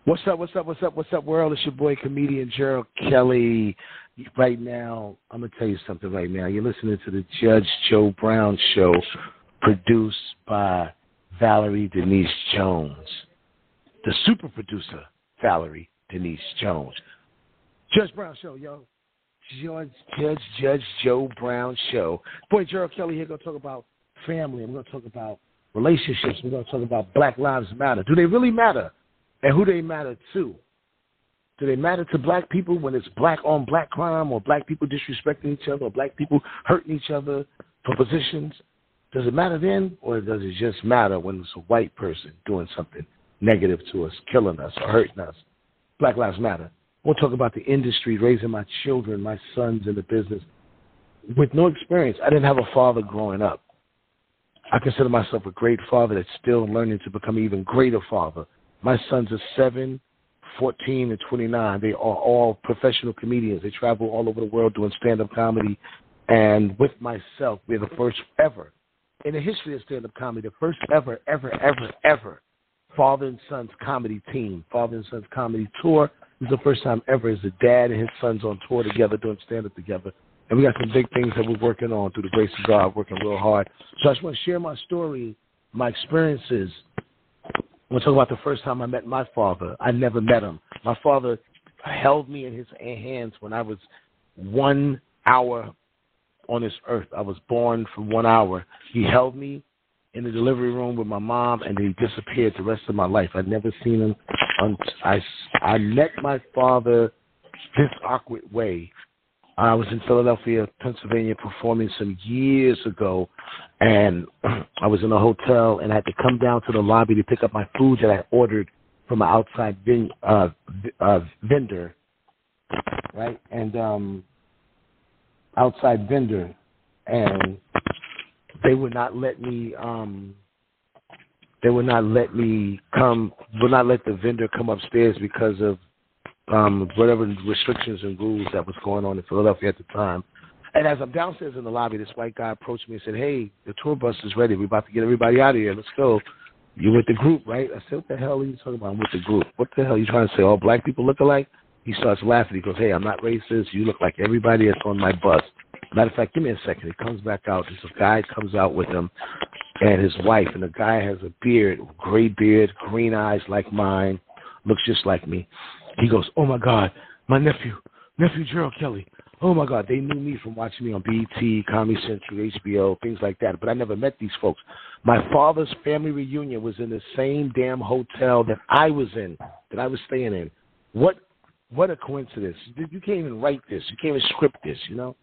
What's up, what's up, what's up, what's up, world? It's your boy, comedian Gerald Kelly. Right now, I'm going to tell you something right now. You're listening to the Judge Joe Brown Show, produced by Valerie Denise Jones, the super producer, Valerie Denise Jones. Judge Brown Show, yo. Judge Joe Brown Show. Boy, Gerald Kelly here going to talk about family. I'm going to talk about relationships. We're going to talk about Black Lives Matter. Do they really matter? And who they matter to? Do they matter to black people when it's black on black crime, or black people disrespecting each other, or black people hurting each other for positions? Does it matter then, or does it just matter when it's a white person doing something negative to us, killing us, or hurting us? Black Lives Matter. We'll talk about the industry, raising my children, my sons in the business. With no experience, I didn't have a father growing up. I consider myself a great father that's still learning to become an even greater father. My sons are 7, 14, and 29. They are all professional comedians. They travel all over the world doing stand-up comedy. And with myself, we're the first ever, in the history of stand-up comedy, the first ever father and sons comedy team, father and sons comedy tour. This is the first time ever as a dad and his sons on tour together, doing stand-up together. And we got some big things that we're working on through the grace of God, working real hard. So I just want to share my story, my experiences. I'm going to talk about the first time I met my father. I never met him. My father held me in his hands when I was 1 hour on this earth. I was born for 1 hour. He held me in the delivery room with my mom, and he disappeared the rest of my life. I'd never seen him. I met my father this awkward way. I was in Philadelphia, Pennsylvania, performing some years ago, and I was in a hotel, and I had to come down to the lobby to pick up my food that I ordered from an outside vendor, right? And outside vendor, and they would not let me. They would not let me come. Would not let the vendor come upstairs because of whatever restrictions and rules that was going on in Philadelphia at the time. And as I'm downstairs in the lobby, this white guy approached me and said, "Hey, the tour bus is ready. We're about to get everybody out of here. Let's go. You with the group, right?" I said, "What the hell are you talking about? I'm with the group. What the hell are you trying to say? All black people look alike?" He starts laughing. He goes, "Hey, I'm not racist. You look like everybody that's on my bus. Matter of fact, give me a second." He comes back out. This guy comes out with him and his wife. And the guy has a beard, gray beard, green eyes like mine, looks just like me. He goes, "Oh, my God, my nephew Gerald Kelly. Oh, my God." They knew me from watching me on BET, Comedy Central, HBO, things like that. But I never met these folks. My father's family reunion was in the same damn hotel that I was in, that I was staying in. What a coincidence. You can't even write this. You can't even script this, you know?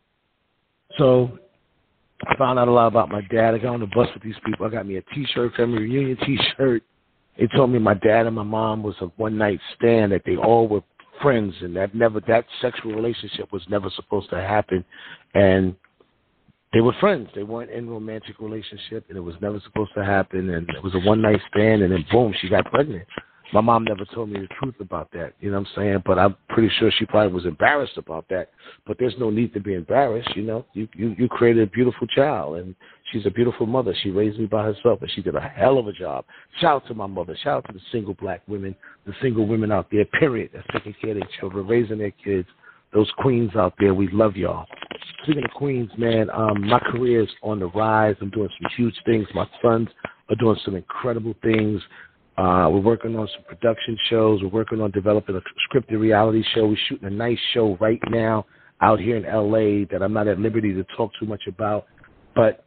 So I found out a lot about my dad. I got on the bus with these people. I got me a T-shirt, family reunion T-shirt. They told me my dad and my mom was a one-night stand, that they all were friends, and that sexual relationship was never supposed to happen. And they were friends. They weren't in a romantic relationship, and it was never supposed to happen. And it was a one-night stand, and then boom, she got pregnant. My mom never told me the truth about that, you know what I'm saying? But I'm pretty sure she probably was embarrassed about that. But there's no need to be embarrassed, you know? You created a beautiful child, and she's a beautiful mother. She raised me by herself, and she did a hell of a job. Shout out to my mother. Shout out to the single black women, the single women out there, period, that's taking care of their children, raising their kids. Those queens out there, we love y'all. Speaking of queens, man, my career is on the rise. I'm doing some huge things. My sons are doing some incredible things. We're working on some production shows. We're working on developing a scripted reality show. We're shooting a nice show right now out here in L.A. that I'm not at liberty to talk too much about. But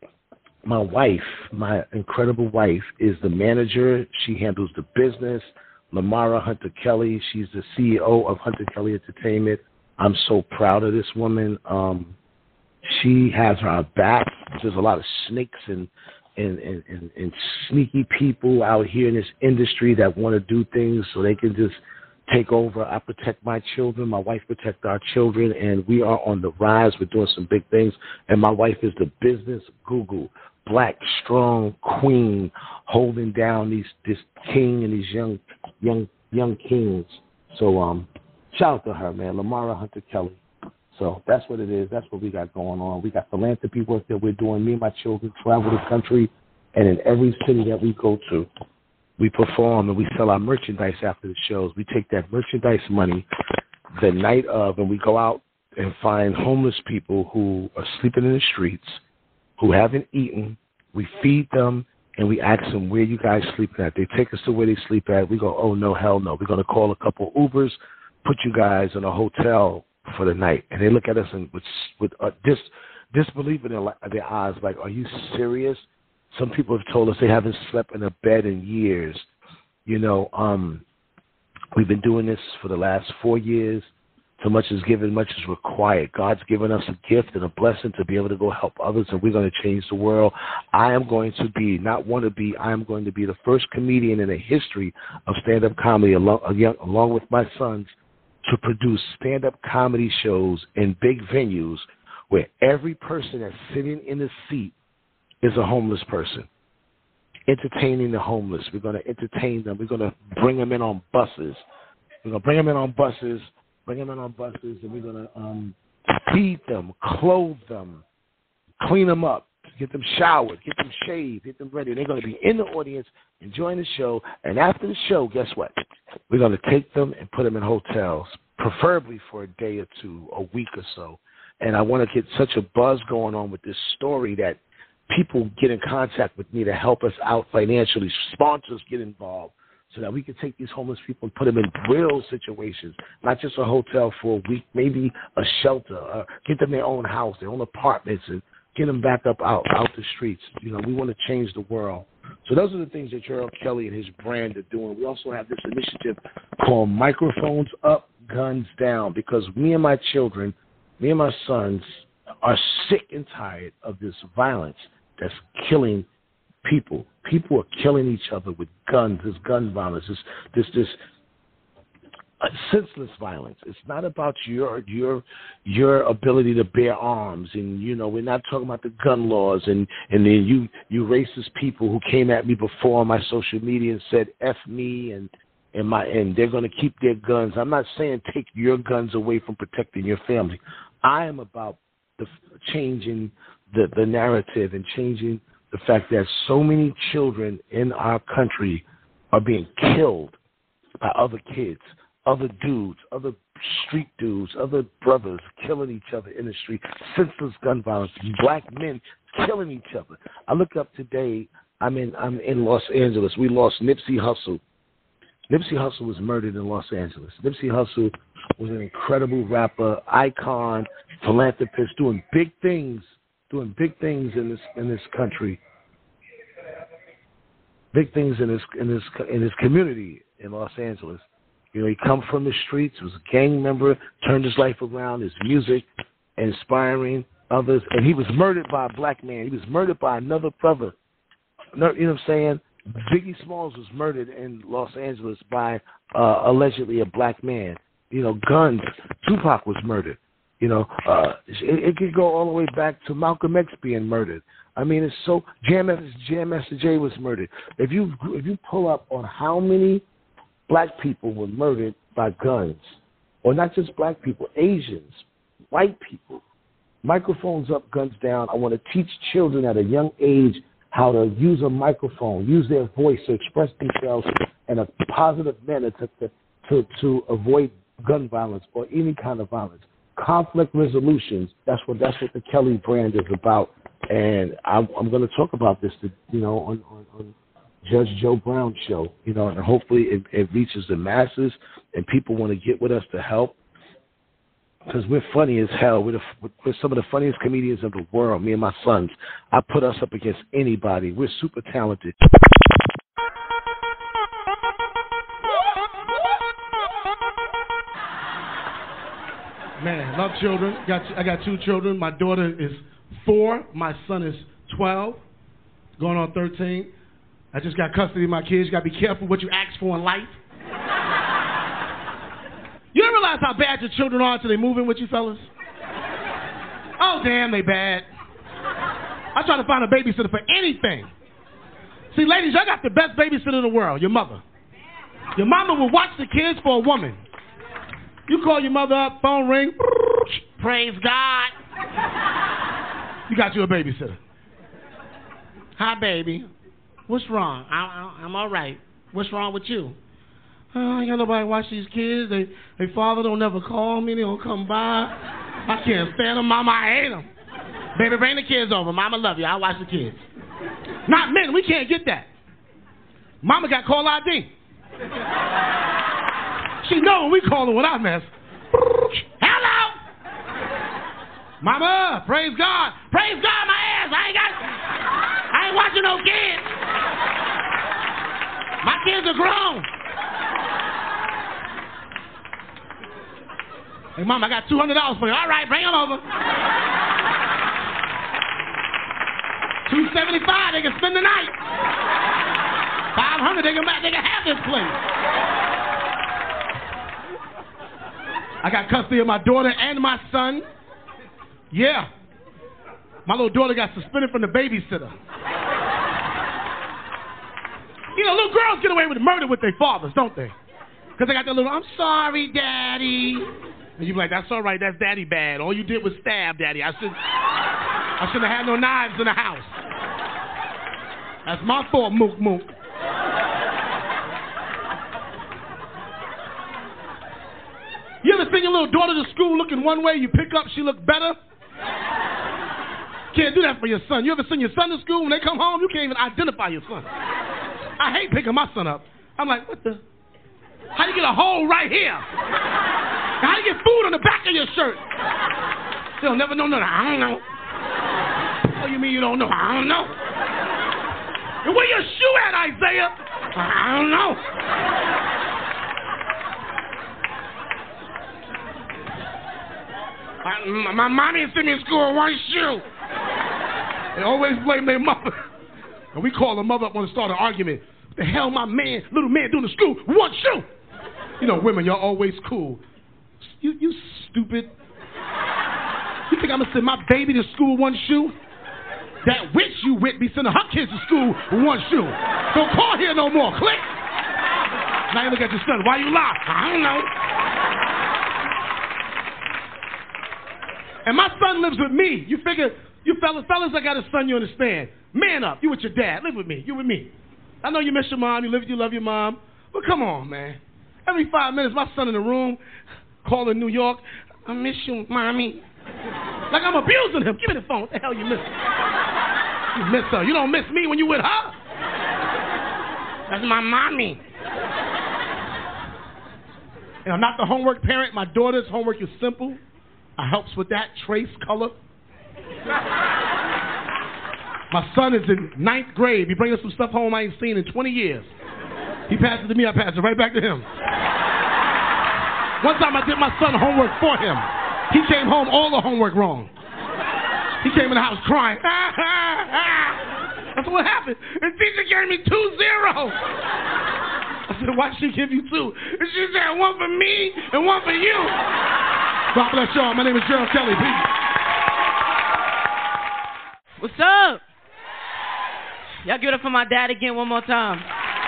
my wife, my incredible wife, is the manager. She handles the business. Lamara Hunter Kelly, she's the CEO of Hunter Kelly Entertainment. I'm so proud of this woman. She has our back. There's a lot of snakes and sneaky people out here in this industry that want to do things so they can just take over. I protect my children. My wife protects our children, and we are on the rise. We're doing some big things, and my wife is the business guru, black, strong queen, holding down this king and these young kings. So shout out to her, man, Lamara Hunter Kelly. So that's what it is. That's what we got going on. We got philanthropy work that we're doing. Me and my children travel the country, and in every city that we go to, we perform and we sell our merchandise after the shows. We take that merchandise money the night of, and we go out and find homeless people who are sleeping in the streets, who haven't eaten. We feed them, and we ask them, where you guys sleeping at? They take us to where they sleep at. We go, oh, no, hell no. We're going to call a couple Ubers, put you guys in a hotel for the night. And they look at us and with disbelief in their eyes, like, are you serious? Some people have told us they haven't slept in a bed in years. You know, we've been doing this for the last 4 years. So much is given, much is required. God's given us a gift and a blessing to be able to go help others, and we're going to change the world. I am going to be, not want to be, I am going to be the first comedian in the history of stand-up comedy, along with my sons, to produce stand-up comedy shows in big venues where every person that's sitting in the seat is a homeless person. Entertaining the homeless. We're going to entertain them. We're going to bring them in on buses. We're going to bring them in on buses, and we're going to feed them, clothe them, clean them up, get them showered, get them shaved, get them ready. They're going to be in the audience, enjoying the show, and after the show, guess what? We're going to take them and put them in hotels, preferably for a day or two, a week or so. And I want to get such a buzz going on with this story that people get in contact with me to help us out financially. Sponsors get involved so that we can take these homeless people and put them in real situations, not just a hotel for a week, maybe a shelter, get them their own house, their own apartments, and get them back up out the streets. You know, we want to change the world. So those are the things that Gerald Kelly and his brand are doing. We also have this initiative called Microphones Up, Guns Down, because me and my children, me and my sons are sick and tired of this violence that's killing people. People are killing each other with guns. This gun violence, this senseless violence. It's not about your ability to bear arms, and you know, we're not talking about the gun laws and then you racist people who came at me before on my social media and said F me and they're going to keep their guns. I'm not saying take your guns away from protecting your family. I am about changing the narrative and changing the fact that so many children in our country are being killed by other kids, other dudes, other street dudes, other brothers killing each other in the street, senseless gun violence, black men killing each other. I look up today, I'm in Los Angeles. We lost Nipsey Hussle. Nipsey Hussle was murdered in Los Angeles. Nipsey Hussle was an incredible rapper, icon, philanthropist, doing big things in this country, big things in his community in Los Angeles. You know, he come from the streets, was a gang member, turned his life around, his music, inspiring others, and he was murdered by a black man. He was murdered by another brother. You know what I'm saying? Biggie Smalls was murdered in Los Angeles by allegedly a black man. You know, guns. Tupac was murdered. You know, it could go all the way back to Malcolm X being murdered. I mean, it's so Jam Master Jay was murdered. If you pull up on how many black people were murdered by guns, or not just black people, Asians, white people, microphones up, guns down. I want to teach children at a young age how to use a microphone, use their voice to express themselves in a positive manner to avoid gun violence or any kind of violence. Conflict resolutions, that's what the Kelly brand is about. And I'm going to talk about this, on Judge Joe Brown's show, and hopefully it reaches the masses and people want to get with us to help. Because we're funny as hell. We're some of the funniest comedians of the world, me and my sons. I put us up against anybody. We're super talented. Man, love children. I got 2 children. My daughter is 4. My son is 12, going on 13. I just got custody of my kids. You got to be careful what you ask for in life. You don't realize how bad your children are until they move in with you, fellas? Oh, damn, they bad. I try to find a babysitter for anything. See, ladies, I got the best babysitter in the world, your mother. Your mama will watch the kids for a woman. You call your mother up, phone ring, praise God. You got you a babysitter. Hi, baby. What's wrong? I'm all right. What's wrong with you? I ain't got nobody watch these kids. They father don't never call me. They don't come by. I can't stand them. Mama, I hate them. Baby, bring the kids over. Mama love you. I'll watch the kids. Not men. We can't get that. Mama got call ID. She know when we call her when I mess. Hello. Mama, praise God. Praise God, my ass. I ain't watching no kids. My kids are grown. Hey, Mom, I got $200 for you. All right, bring them over. $275, they can spend the night. $500, they can have this place. I got custody of my daughter and my son. Yeah. My little daughter got suspended from the babysitter. You know, little girls get away with murder with their fathers, don't they? Because they got that little, I'm sorry, Daddy. And you be like, that's all right, that's Daddy bad. All you did was stab Daddy. I shouldn't have had no knives in the house. That's my fault, mook mook. You ever send your little daughter to school looking one way, you pick up, she look better? Can't do that for your son. You ever send your son to school, when they come home, you can't even identify your son. I hate picking my son up. I'm like, what the? How you get a hole right here? How you get food on the back of your shirt? They'll never know nothing. I don't know. What do you mean you don't know? I don't know. And where your shoe at, Isaiah? I don't know. My mommy sent me to school with one shoe. They always blame their mother. And we call the mother up when to start an argument. What the hell my little man doing to school with one shoe? You know, women, y'all always cool. You stupid. You think I'm gonna send my baby to school with one shoe? That witch you with be sending her kids to school with one shoe. Don't call here no more. Click. Now you look at your son. Why you lie? I don't know. And my son lives with me. You figure, you fellas that got a son, you understand. Man up. You with your dad. Live with me. You with me. I know you miss your mom. You love your mom. But come on, man. Every 5 minutes, my son in the room, calling New York. I miss you, mommy. Like I'm abusing him. Give me the phone. What the hell you miss? You miss her. You don't miss me when you with her. That's my mommy. And I'm not the homework parent. My daughter's homework is simple. I helps with that. Trace, color. My son is in 9th grade. He bringing some stuff home I ain't seen in 20 years. He passed it to me. I passed it right back to him. One time I did my son's homework for him. He came home all the homework wrong. He came in the house crying. I said, what happened? The teacher gave me 2 zeros. I said, why'd she give you 2? And she said, one for me and one for you. God bless y'all. My name is Gerald Kelly. Peace. What's up? Y'all give it up for my dad again one more time.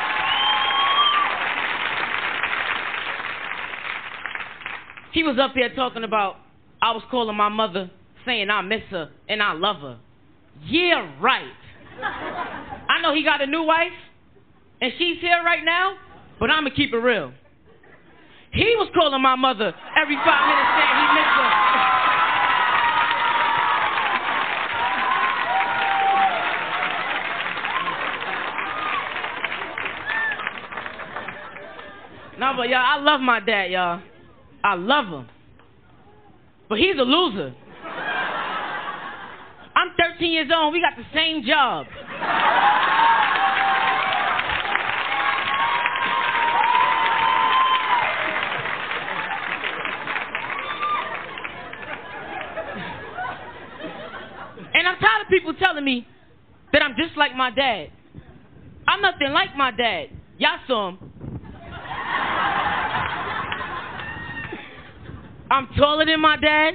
He was up here talking about I was calling my mother saying I miss her and I love her. Yeah, right. I know he got a new wife and she's here right now, but I'm going to keep it real. He was calling my mother every 5 minutes saying he missed her. No, but y'all, I love my dad, y'all. I love him. But he's a loser. I'm 13 years old. We got the same job. And I'm tired of people telling me that I'm just like my dad. I'm nothing like my dad. Y'all saw him. I'm taller than my dad.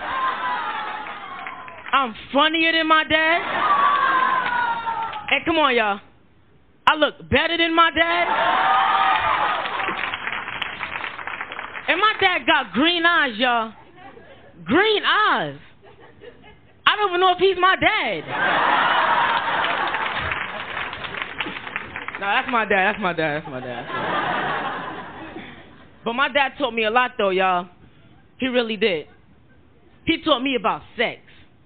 I'm funnier than my dad. And come on, y'all. I look better than my dad. And my dad got green eyes, y'all. Green eyes. I don't even know if he's my dad. No, that's my dad. But my dad taught me a lot, though, y'all. He really did. He taught me about sex.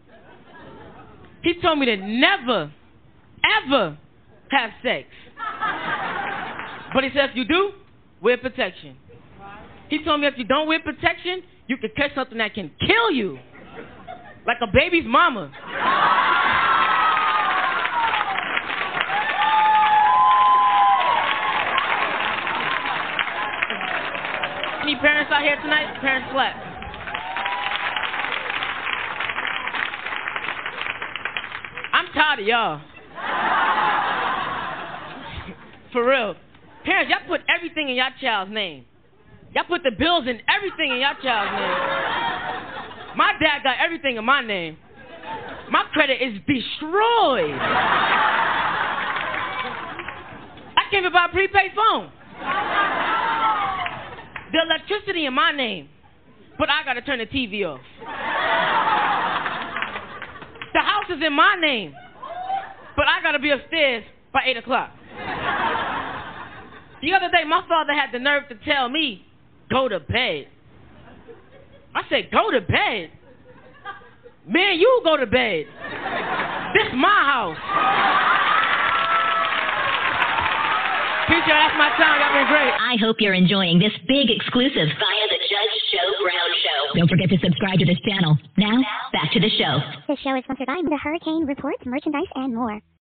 He told me to never, ever have sex. But he said if you do, wear protection. He told me if you don't wear protection, you can catch something that can kill you. Like a baby's mama. Any parents out here tonight? Parents clap. I'm tired of y'all. For real. Parents, y'all put everything in y'all child's name. Y'all put the bills and everything in y'all child's name. My dad got everything in my name. My credit is destroyed. I can't even buy a prepaid phone. The electricity in my name, but I gotta turn the TV off. The house is in my name, but I gotta be upstairs by 8 o'clock. The other day, my father had the nerve to tell me, go to bed. I said, go to bed? Man, you go to bed. This is my house. Appreciate it. That's my time. Y'all been great. I hope you're enjoying this big exclusive via the Judge Joe Brown Show. Don't forget to subscribe to this channel. Now, back to the show. This show is sponsored by the Hurricane Reports, merchandise, and more.